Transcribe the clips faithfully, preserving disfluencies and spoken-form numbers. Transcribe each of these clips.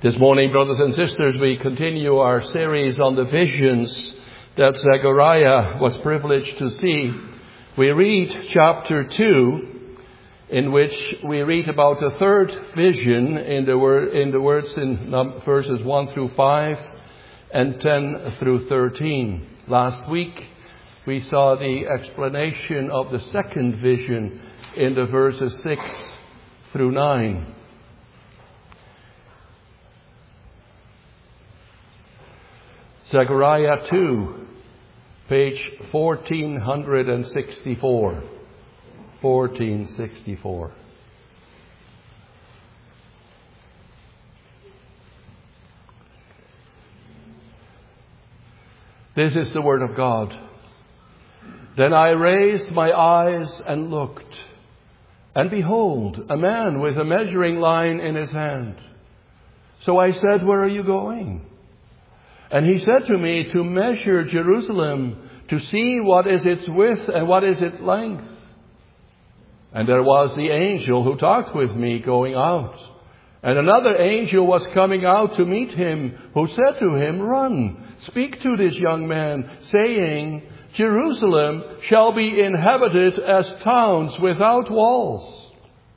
This morning, brothers and sisters, we continue our series on the visions that Zechariah was privileged to see. We read chapter two, in which we read about the third vision in the, word, in the words in verses one through five and ten through thirteen. Last week, we saw the explanation of the second vision in the verses six through nine. Zechariah two, page fourteen sixty-four. fourteen sixty-four. This is the word of God. Then I raised my eyes and looked, and behold, a man with a measuring line in his hand. So I said, "Where are you going?" And he said to me, "To measure Jerusalem, to see what is its width and what is its length." And there was the angel who talked with me going out. And another angel was coming out to meet him, who said to him, "Run, speak to this young man, saying, Jerusalem shall be inhabited as towns without walls,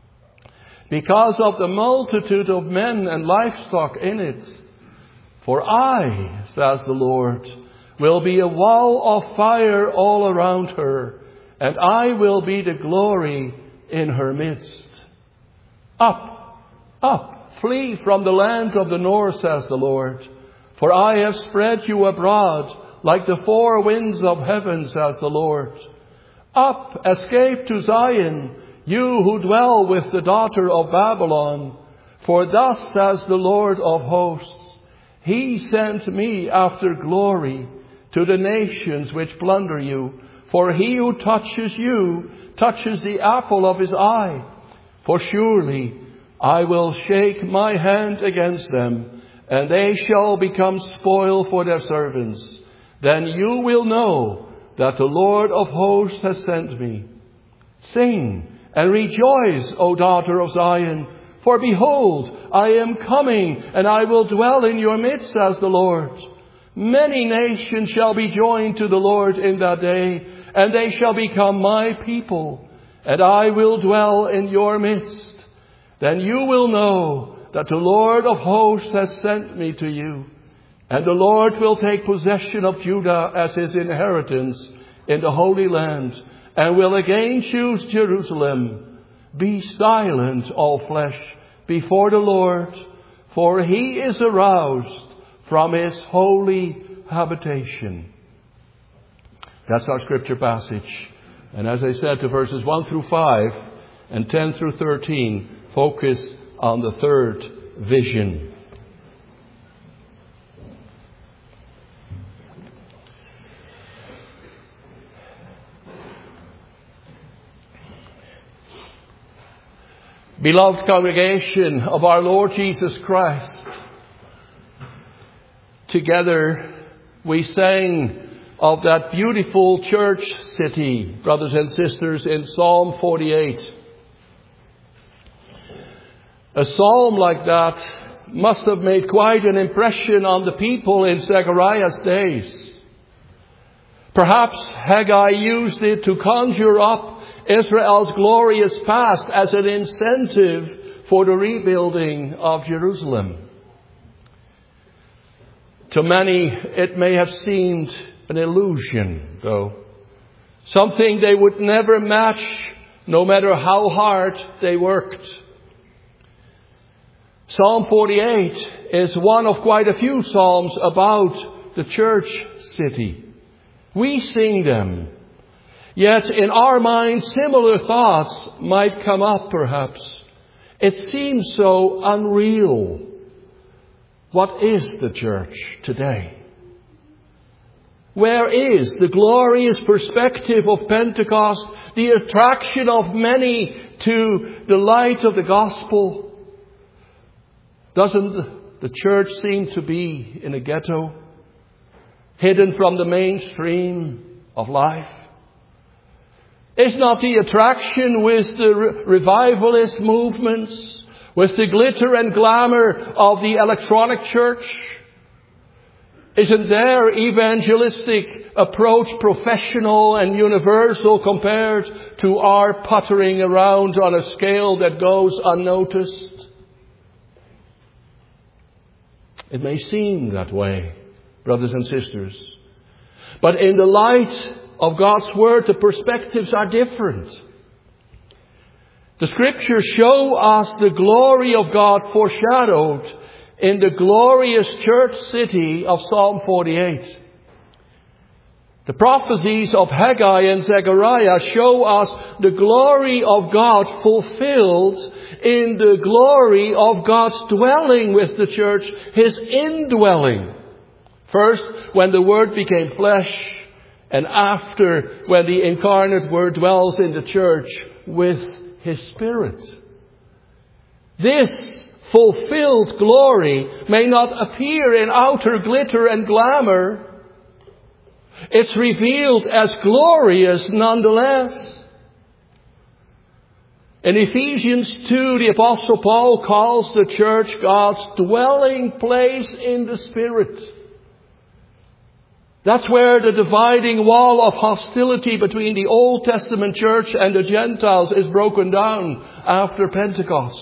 because of the multitude of men and livestock in it. For I, says the Lord, will be a wall of fire all around her, and I will be the glory in her midst. Up, up, flee from the land of the north, says the Lord, for I have spread you abroad like the four winds of heaven, says the Lord. Up, escape to Zion, you who dwell with the daughter of Babylon, for thus says the Lord of hosts, He sent me after glory to the nations which plunder you. For he who touches you touches the apple of his eye. For surely I will shake my hand against them, and they shall become spoil for their servants. Then you will know that the Lord of hosts has sent me. Sing and rejoice, O daughter of Zion. For behold, I am coming, and I will dwell in your midst, says the Lord. Many nations shall be joined to the Lord in that day, and they shall become my people, and I will dwell in your midst. Then you will know that the Lord of hosts has sent me to you, and the Lord will take possession of Judah as his inheritance in the Holy Land, and will again choose Jerusalem. Be silent, all flesh, before the Lord, for he is aroused from his holy habitation. That's our scripture passage. And as I said, the verses one through five and ten through thirteen focus on the third vision. Beloved congregation of our Lord Jesus Christ, together we sang of that beautiful church city, brothers and sisters, in Psalm forty-eight. A psalm like that must have made quite an impression on the people in Zechariah's days. Perhaps Haggai used it to conjure up Israel's glorious past as an incentive for the rebuilding of Jerusalem. To many, it may have seemed an illusion, though. Something they would never match, no matter how hard they worked. Psalm forty-eight is one of quite a few psalms about the church city. We sing them. Yet in our minds, similar thoughts might come up perhaps. It seems so unreal. What is the church today? Where is the glorious perspective of Pentecost, the attraction of many to the light of the gospel? Doesn't the church seem to be in a ghetto, hidden from the mainstream of life? Is not the attraction with the revivalist movements, with the glitter and glamour of the electronic church? Isn't their evangelistic approach professional and universal compared to our puttering around on a scale that goes unnoticed? It may seem that way, brothers and sisters. But in the light of God's Word, the perspectives are different. The Scriptures show us the glory of God foreshadowed in the glorious church city of Psalm forty-eight. The prophecies of Haggai and Zechariah show us the glory of God fulfilled in the glory of God's dwelling with the church, His indwelling. First, when the Word became flesh, and after, when the incarnate Word dwells in the church with His Spirit. This fulfilled glory may not appear in outer glitter and glamour. It's revealed as glorious nonetheless. In Ephesians two, the Apostle Paul calls the church God's dwelling place in the Spirit. That's where the dividing wall of hostility between the Old Testament church and the Gentiles is broken down after Pentecost.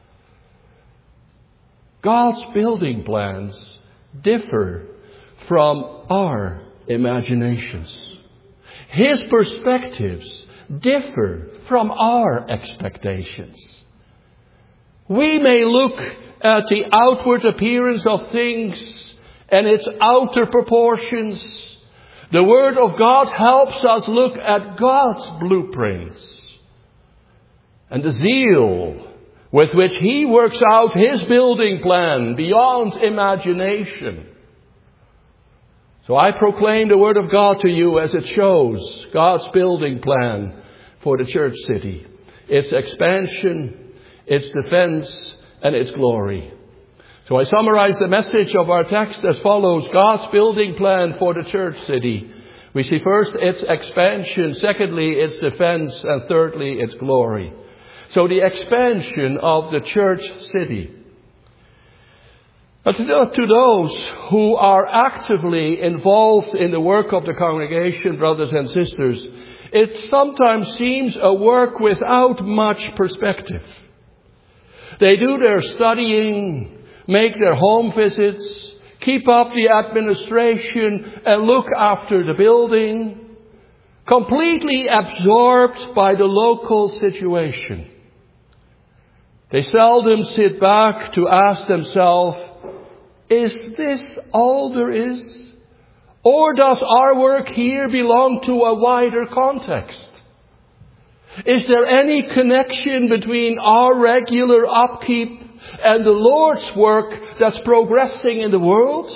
God's building plans differ from our imaginations. His perspectives differ from our expectations. We may look at the outward appearance of things and its outer proportions. The Word of God helps us look at God's blueprints and the zeal with which He works out His building plan beyond imagination. So I proclaim the Word of God to you as it shows God's building plan for the church city. Its expansion, its defense, and its glory. So I summarize the message of our text as follows. God's building plan for the church city. We see first its expansion, secondly its defense, and thirdly its glory. So the expansion of the church city. But to those who are actively involved in the work of the congregation, brothers and sisters, it sometimes seems a work without much perspective. They do their studying, make their home visits, keep up the administration, and look after the building, completely absorbed by the local situation. They seldom sit back to ask themselves, is this all there is? Or does our work here belong to a wider context? Is there any connection between our regular upkeep and the Lord's work that's progressing in the world?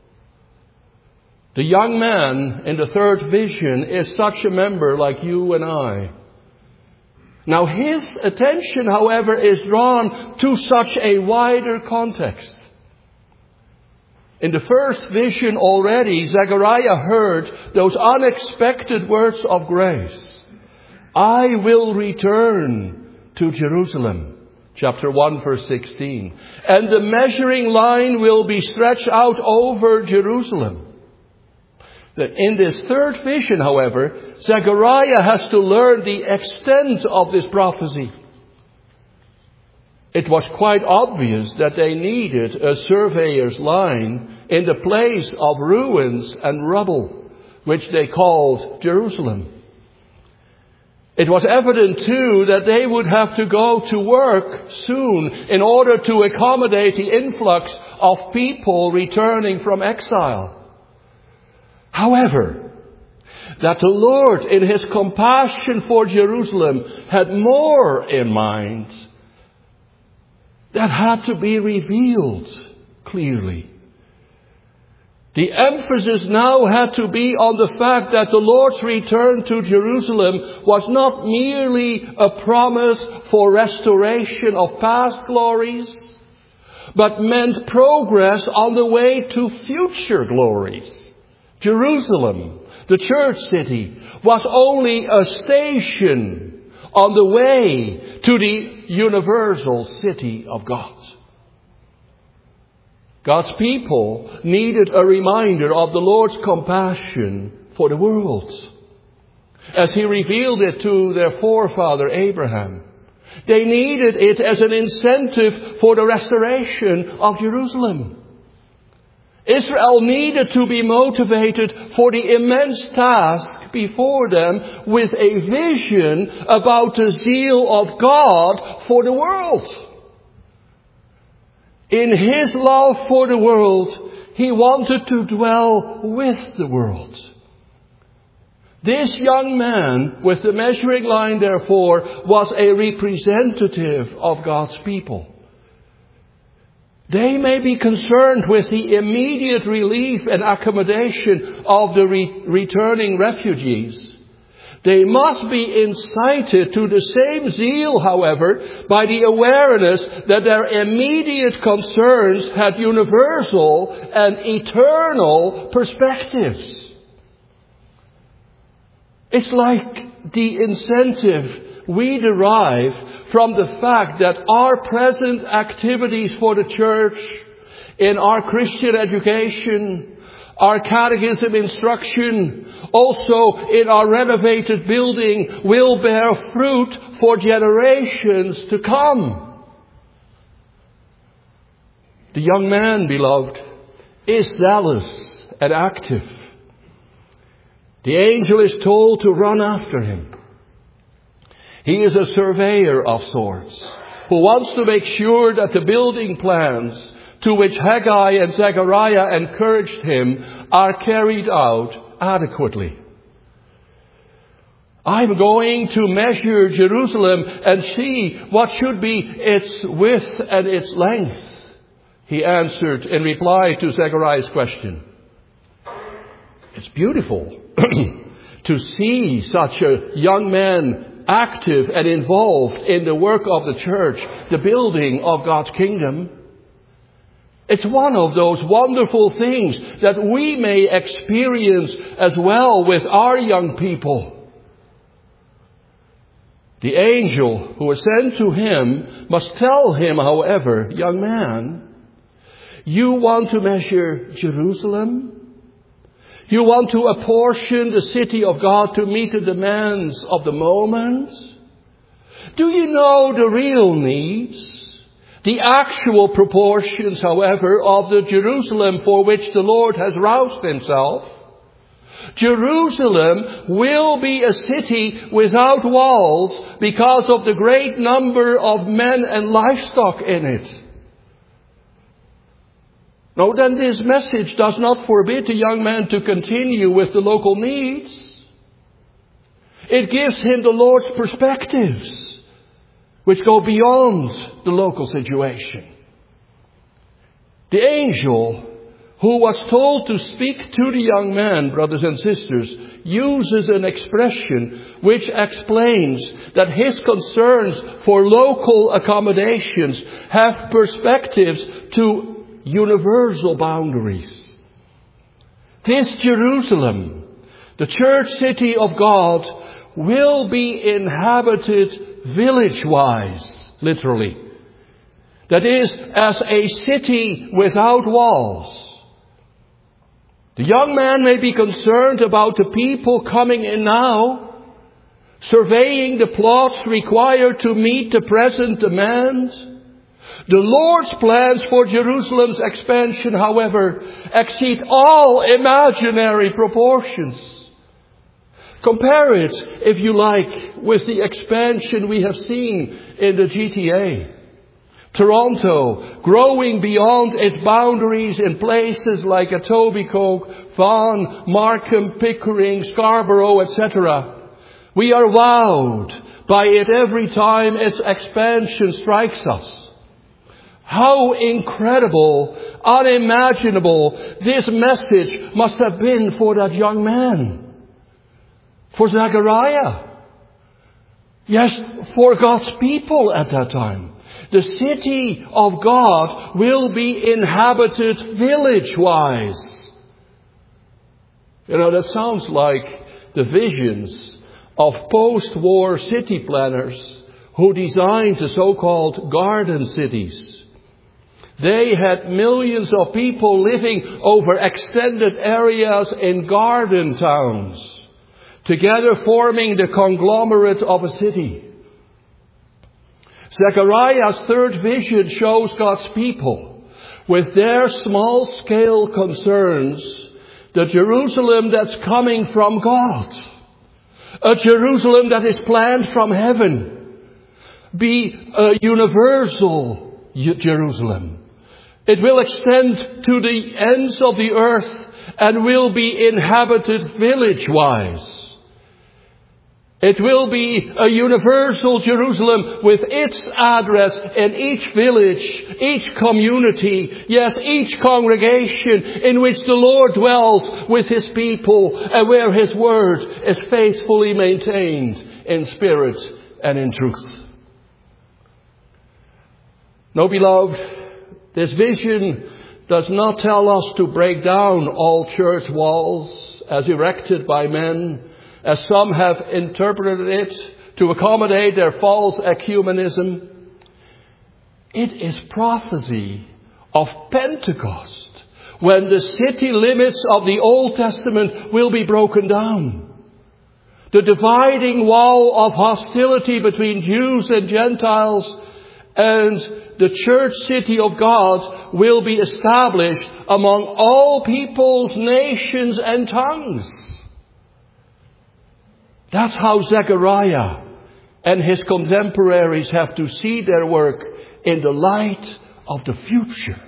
The young man in the third vision is such a member like you and I. Now his attention, however, is drawn to such a wider context. In the first vision already, Zechariah heard those unexpected words of grace. I will return to Jerusalem. Chapter one, verse sixteen. And the measuring line will be stretched out over Jerusalem. In this third vision, however, Zechariah has to learn the extent of this prophecy. It was quite obvious that they needed a surveyor's line in the place of ruins and rubble, which they called Jerusalem. It was evident, too, that they would have to go to work soon in order to accommodate the influx of people returning from exile. However, that the Lord, in His compassion for Jerusalem, had more in mind, that had to be revealed clearly. The emphasis now had to be on the fact that the Lord's return to Jerusalem was not merely a promise for restoration of past glories, but meant progress on the way to future glories. Jerusalem, the church city, was only a station on the way to the universal city of God. God's people needed a reminder of the Lord's compassion for the world, as He revealed it to their forefather Abraham. They needed it as an incentive for the restoration of Jerusalem. Israel needed to be motivated for the immense task before them with a vision about the zeal of God for the world. In His love for the world, He wanted to dwell with the world. This young man with the measuring line, therefore, was a representative of God's people. They may be concerned with the immediate relief and accommodation of the re- returning refugees. They must be incited to the same zeal, however, by the awareness that their immediate concerns had universal and eternal perspectives. It's like the incentive we derive from the fact that our present activities for the church, in our Christian education, our catechism instruction, also in our renovated building, will bear fruit for generations to come. The young man, beloved, is zealous and active. The angel is told to run after him. He is a surveyor of sorts, who wants to make sure that the building plans to which Haggai and Zechariah encouraged him are carried out adequately. I'm going to measure Jerusalem and see what should be its width and its length, he answered in reply to Zechariah's question. It's beautiful to see such a young man active and involved in the work of the church, the building of God's kingdom. It's one of those wonderful things that we may experience as well with our young people. The angel who was sent to him must tell him, however, young man, you want to measure Jerusalem? You want to apportion the city of God to meet the demands of the moment? Do you know the real needs? The actual proportions, however, of the Jerusalem for which the Lord has roused Himself? Jerusalem will be a city without walls because of the great number of men and livestock in it. No, then this message does not forbid the young man to continue with the local needs. It gives him the Lord's perspectives, which go beyond the local situation. The angel who was told to speak to the young man, brothers and sisters, uses an expression which explains that his concerns for local accommodations have perspectives to universal boundaries. This Jerusalem, the church city of God, will be inhabited village-wise, literally. That is, as a city without walls. The young man may be concerned about the people coming in now, surveying the plots required to meet the present demand. The Lord's plans for Jerusalem's expansion, however, exceed all imaginary proportions. Compare it, if you like, with the expansion we have seen in the G T A. Toronto, growing beyond its boundaries in places like Etobicoke, Vaughan, Markham, Pickering, Scarborough, et cetera. We are wowed by it every time its expansion strikes us. How incredible, unimaginable this message must have been for that young man. For Zechariah. Yes, for God's people at that time. The city of God will be inhabited village-wise. You know, that sounds like the visions of post-war city planners who designed the so-called garden cities. They had millions of people living over extended areas in garden towns, together forming the conglomerate of a city. Zechariah's third vision shows God's people with their small-scale concerns, the Jerusalem that's coming from God, a Jerusalem that is planned from heaven, be a universal Jerusalem. It will extend to the ends of the earth and will be inhabited village-wise. It will be a universal Jerusalem with its address in each village, each community, yes, each congregation in which the Lord dwells with His people and where His word is faithfully maintained in spirit and in truth. No, beloved, this vision does not tell us to break down all church walls as erected by men, as some have interpreted it, to accommodate their false ecumenism. It is prophecy of Pentecost, when the city limits of the Old Testament will be broken down. The dividing wall of hostility between Jews and Gentiles and the church city of God will be established among all peoples, nations, and tongues. That's how Zechariah and his contemporaries have to see their work in the light of the future.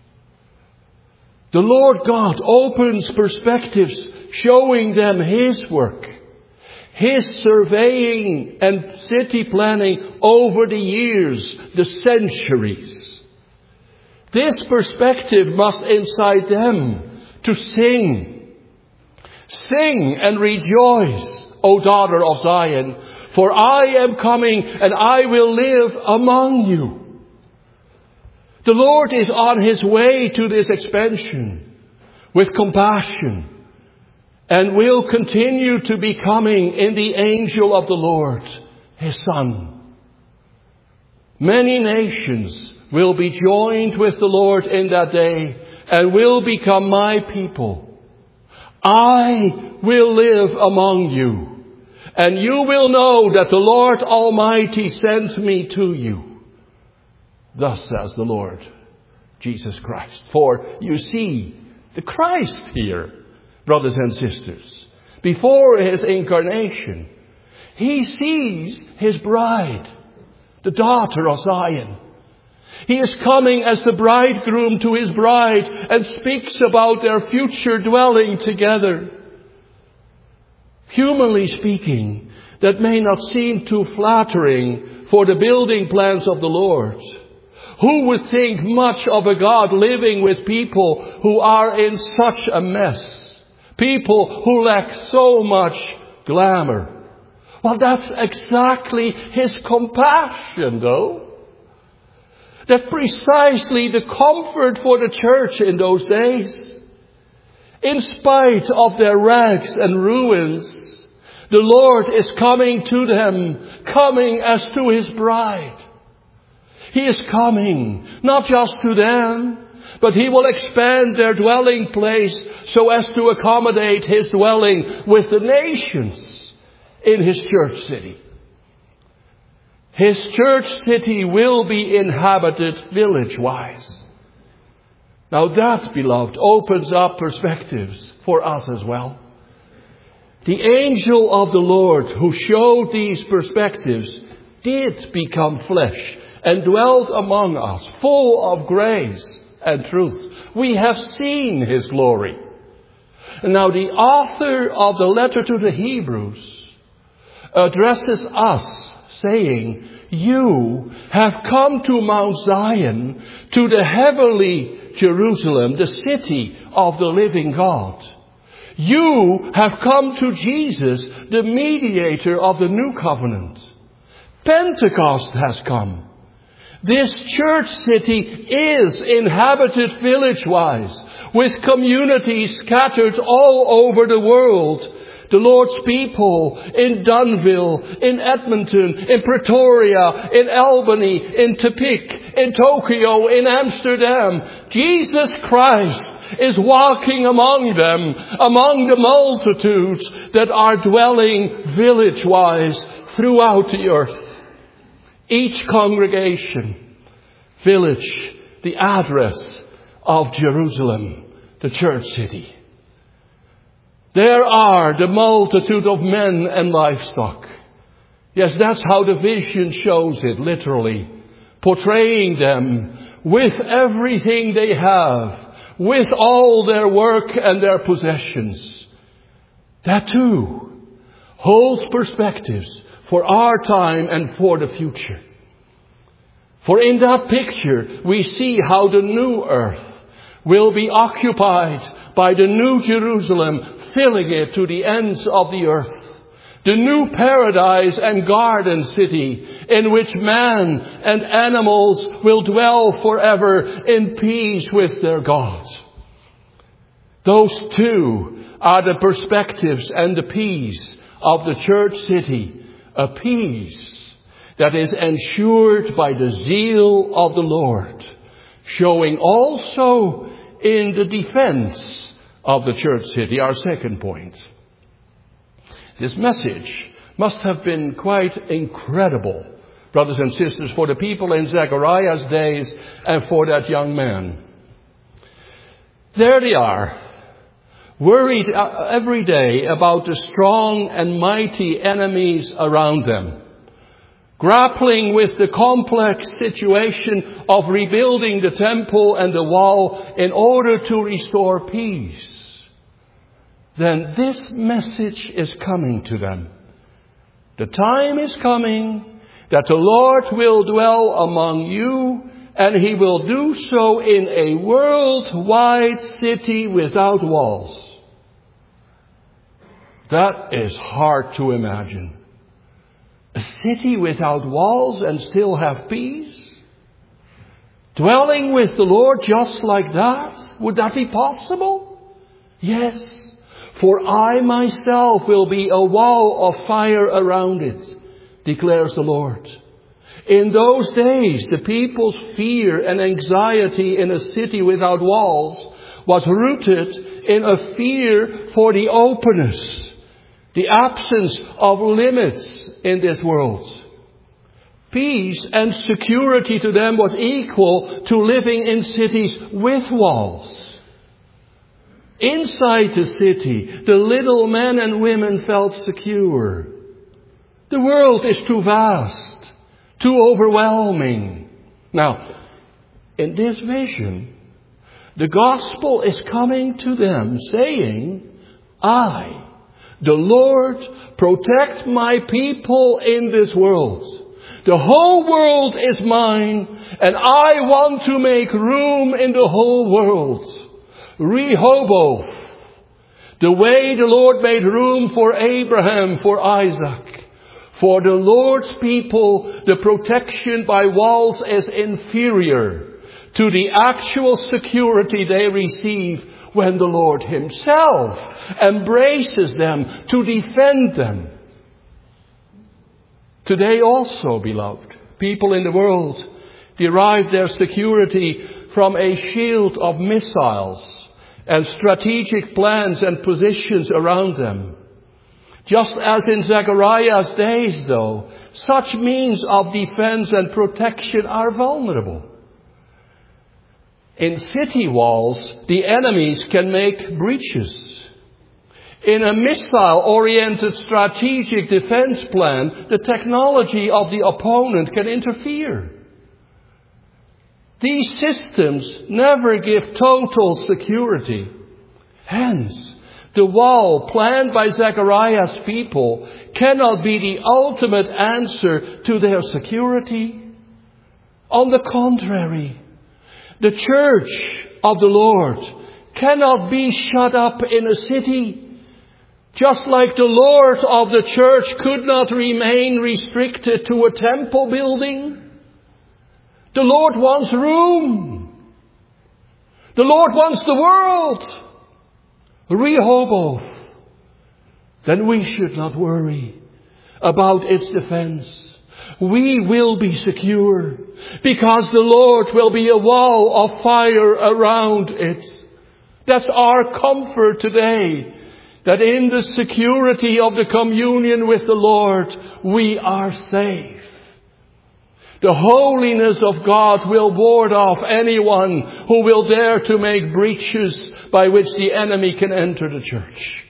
The Lord God opens perspectives showing them His work, His surveying and city planning over the years, the centuries. This perspective must incite them to sing. Sing and rejoice, O daughter of Zion, for I am coming and I will live among you. The Lord is on His way to this expansion with compassion and will continue to be coming in the angel of the Lord, His Son. Many nations will be joined with the Lord in that day and will become my people. I will live among you. And you will know that the Lord Almighty sent me to you. Thus says the Lord Jesus Christ. For you see the Christ here, brothers and sisters, before His incarnation. He sees His bride, the daughter of Zion. He is coming as the bridegroom to His bride and speaks about their future dwelling together. Humanly speaking, that may not seem too flattering for the building plans of the Lord. Who would think much of a God living with people who are in such a mess? People who lack so much glamour. Well, that's exactly His compassion, though. That's precisely the comfort for the church in those days. In spite of their rags and ruins, the Lord is coming to them, coming as to His bride. He is coming, not just to them, but He will expand their dwelling place so as to accommodate His dwelling with the nations in His church city. His church city will be inhabited village-wise. Now that, beloved, opens up perspectives for us as well. The angel of the Lord who showed these perspectives did become flesh and dwelt among us, full of grace and truth. We have seen His glory. And now the author of the letter to the Hebrews addresses us, saying, you have come to Mount Zion, to the heavenly Jerusalem, the city of the living God. You have come to Jesus, the mediator of the new covenant. Pentecost has come. This church city is inhabited village-wise, with communities scattered all over the world, the Lord's people in Dunville, in Edmonton, in Pretoria, in Albany, in Tepik, in Tokyo, in Amsterdam. Jesus Christ is walking among them, among the multitudes that are dwelling village-wise throughout the earth. Each congregation, village, the address of Jerusalem, the church city. There are the multitude of men and livestock. Yes, that's how the vision shows it, literally. Portraying them with everything they have, with all their work and their possessions. That too holds perspectives for our time and for the future. For in that picture, we see how the new earth will be occupied by the new Jerusalem, filling it to the ends of the earth. The new paradise and garden city in which man and animals will dwell forever in peace with their God. Those two are the perspectives and the peace of the church city, a peace that is ensured by the zeal of the Lord, showing also in the defense of the church city, our second point. This message must have been quite incredible, brothers and sisters, for the people in Zechariah's days and for that young man. There they are, worried every day about the strong and mighty enemies around them, grappling with the complex situation of rebuilding the temple and the wall in order to restore peace. Then this message is coming to them. The time is coming that the Lord will dwell among you, and He will do so in a worldwide city without walls. That is hard to imagine. A city without walls and still have peace? Dwelling with the Lord just like that? Would that be possible? Yes. For I myself will be a wall of fire around it, declares the Lord. In those days, the people's fear and anxiety in a city without walls was rooted in a fear for the openness, the absence of limits in this world. Peace and security to them was equal to living in cities with walls. Inside the city, the little men and women felt secure. The world is too vast, too overwhelming. Now, in this vision, the gospel is coming to them saying, I, the Lord, protect my people in this world. The whole world is mine, and I want to make room in the whole world. Rehoboth, the way the Lord made room for Abraham, for Isaac. For the Lord's people, the protection by walls is inferior to the actual security they receive when the Lord Himself embraces them to defend them. Today also, beloved, people in the world derive their security from a shield of missiles and strategic plans and positions around them. Just as in Zechariah's days, though, such means of defense and protection are vulnerable. In city walls, the enemies can make breaches. In a missile-oriented strategic defense plan, the technology of the opponent can interfere. These systems never give total security. Hence, the wall planned by Zechariah's people cannot be the ultimate answer to their security. On the contrary, the church of the Lord cannot be shut up in a city, just like the Lord of the church could not remain restricted to a temple building. The Lord wants room. The Lord wants the world. Rehoboth, then we should not worry about its defense. We will be secure because the Lord will be a wall of fire around it. That's our comfort today, that in the security of the communion with the Lord, we are safe. The holiness of God will ward off anyone who will dare to make breaches by which the enemy can enter the church.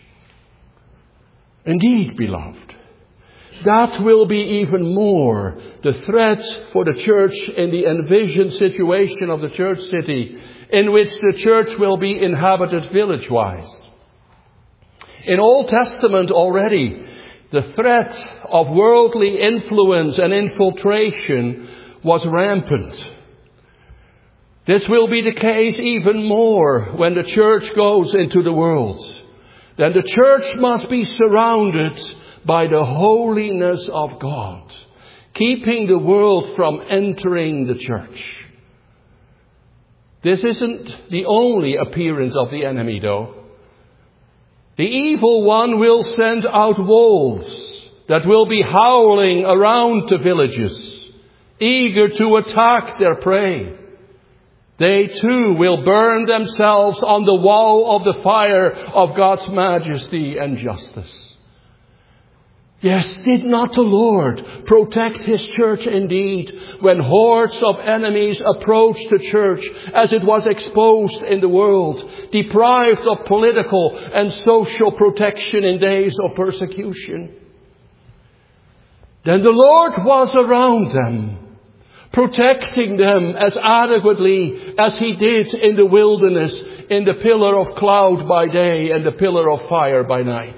Indeed, beloved, that will be even more the threat for the church in the envisioned situation of the church city, in which the church will be inhabited village-wise. In Old Testament already, the threat of worldly influence and infiltration was rampant. This will be the case even more when the church goes into the world. Then the church must be surrounded by the holiness of God, keeping the world from entering the church. This isn't the only appearance of the enemy, though. The evil one will send out wolves that will be howling around the villages, eager to attack their prey. They too will burn themselves on the wall of the fire of God's majesty and justice. Yes, did not the Lord protect His church indeed when hordes of enemies approached the church as it was exposed in the world, deprived of political and social protection in days of persecution? Then the Lord was around them, protecting them as adequately as He did in the wilderness, in the pillar of cloud by day and the pillar of fire by night.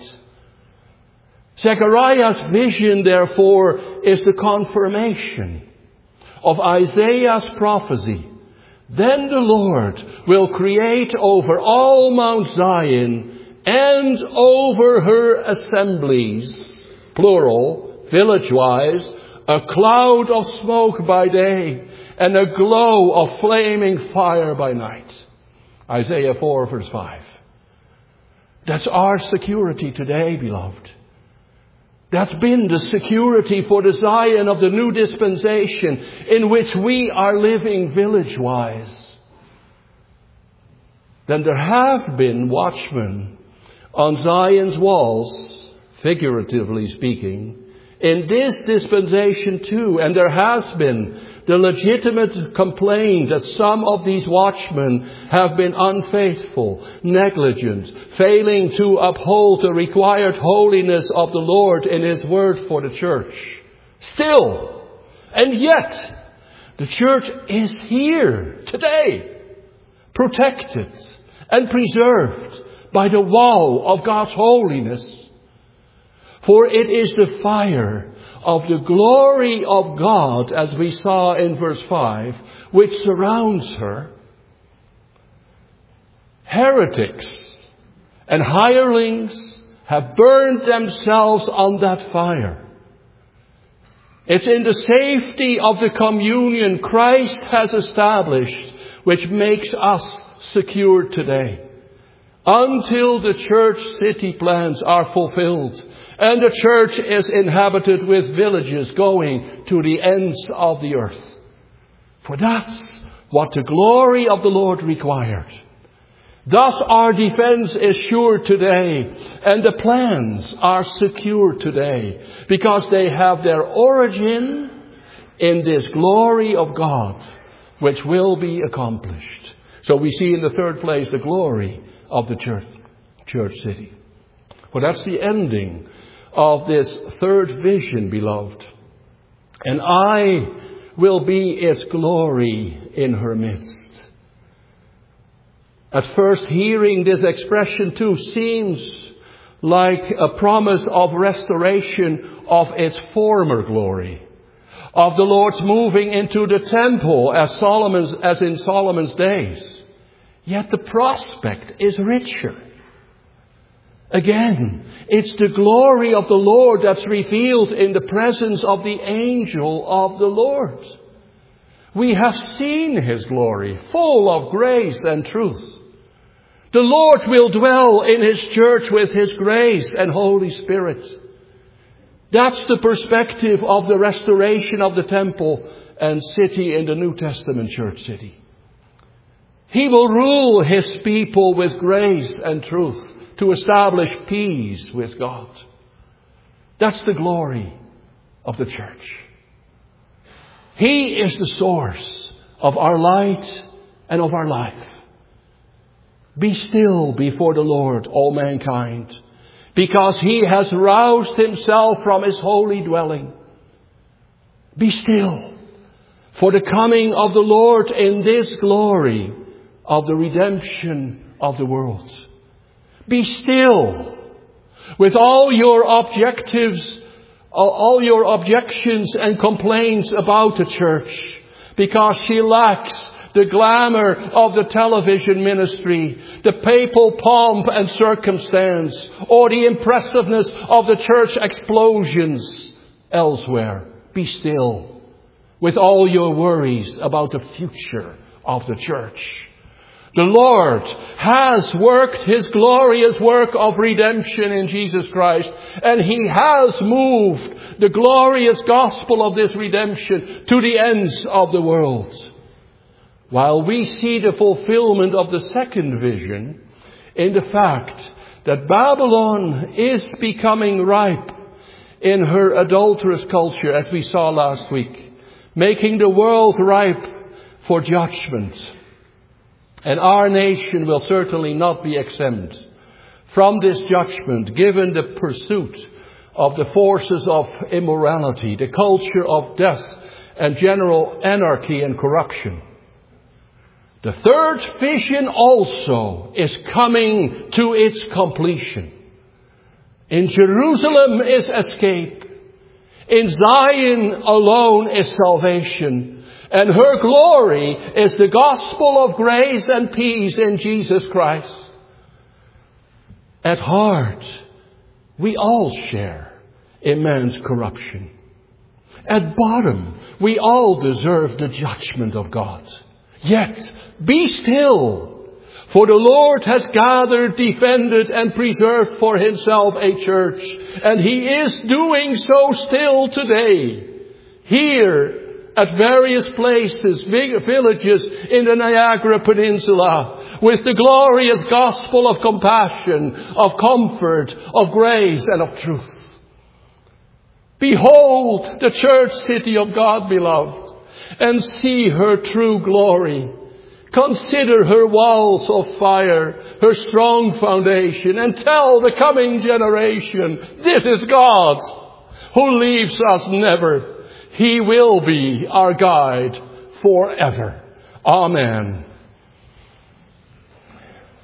Zechariah's vision, therefore, is the confirmation of Isaiah's prophecy. Then the Lord will create over all Mount Zion and over her assemblies, plural, village-wise, a cloud of smoke by day and a glow of flaming fire by night. Isaiah four, verse five. That's our security today, beloved. That's been the security for the Zion of the new dispensation in which we are living village-wise. Then there have been watchmen on Zion's walls, figuratively speaking, in this dispensation too. And there has been the legitimate complaint that some of these watchmen have been unfaithful, negligent, failing to uphold the required holiness of the Lord in His word for the church. Still, and yet, the church is here today, protected and preserved by the wall of God's holiness. For it is the fire of the glory of God, as we saw in verse five, which surrounds her. Heretics and hirelings have burned themselves on that fire. It's in the safety of the communion Christ has established which makes us secure today. Until the church city plans are fulfilled and the church is inhabited with villages going to the ends of the earth. For that's what the glory of the Lord required. Thus our defense is sure today, and the plans are secure today, because they have their origin in this glory of God, which will be accomplished. So we see in the third place the glory of the church, church city. Well, that's the ending of this third vision, beloved. And I will be its glory in her midst. At first, hearing this expression too seems like a promise of restoration of its former glory, of the Lord's moving into the temple as Solomon's, as in Solomon's days. Yet the prospect is richer. Again, it's the glory of the Lord that's revealed in the presence of the angel of the Lord. We have seen His glory, full of grace and truth. The Lord will dwell in His church with His grace and Holy Spirit. That's the perspective of the restoration of the temple and city in the New Testament church city. He will rule His people with grace and truth to establish peace with God. That's the glory of the church. He is the source of our light and of our life. Be still before the Lord, all mankind, because He has roused Himself from His holy dwelling. Be still for the coming of the Lord in this glory of the redemption of the world. Be still with all your objectives, all your objections and complaints about the church, because she lacks the glamour of the television ministry, the papal pomp and circumstance, or the impressiveness of the church explosions elsewhere. Be still with all your worries about the future of the church. The Lord has worked His glorious work of redemption in Jesus Christ, and He has moved the glorious gospel of this redemption to the ends of the world. While we see the fulfillment of the second vision in the fact that Babylon is becoming ripe in her adulterous culture, as we saw last week, making the world ripe for judgment. And our nation will certainly not be exempt from this judgment, given the pursuit of the forces of immorality, the culture of death, and general anarchy and corruption. The third vision also is coming to its completion. In Jerusalem is escape. In Zion alone is salvation. And her glory is the gospel of grace and peace in Jesus Christ. At heart, we all share in man's corruption. At bottom, we all deserve the judgment of God. Yet, be still, for the Lord has gathered, defended, and preserved for Himself a church, and He is doing so still today. Here, at various places, big villages in the Niagara Peninsula, with the glorious gospel of compassion, of comfort, of grace, and of truth. Behold the church city of God, beloved, and see her true glory. Consider her walls of fire, her strong foundation, and tell the coming generation, this is God, who leaves us never. He will be our guide forever. Amen.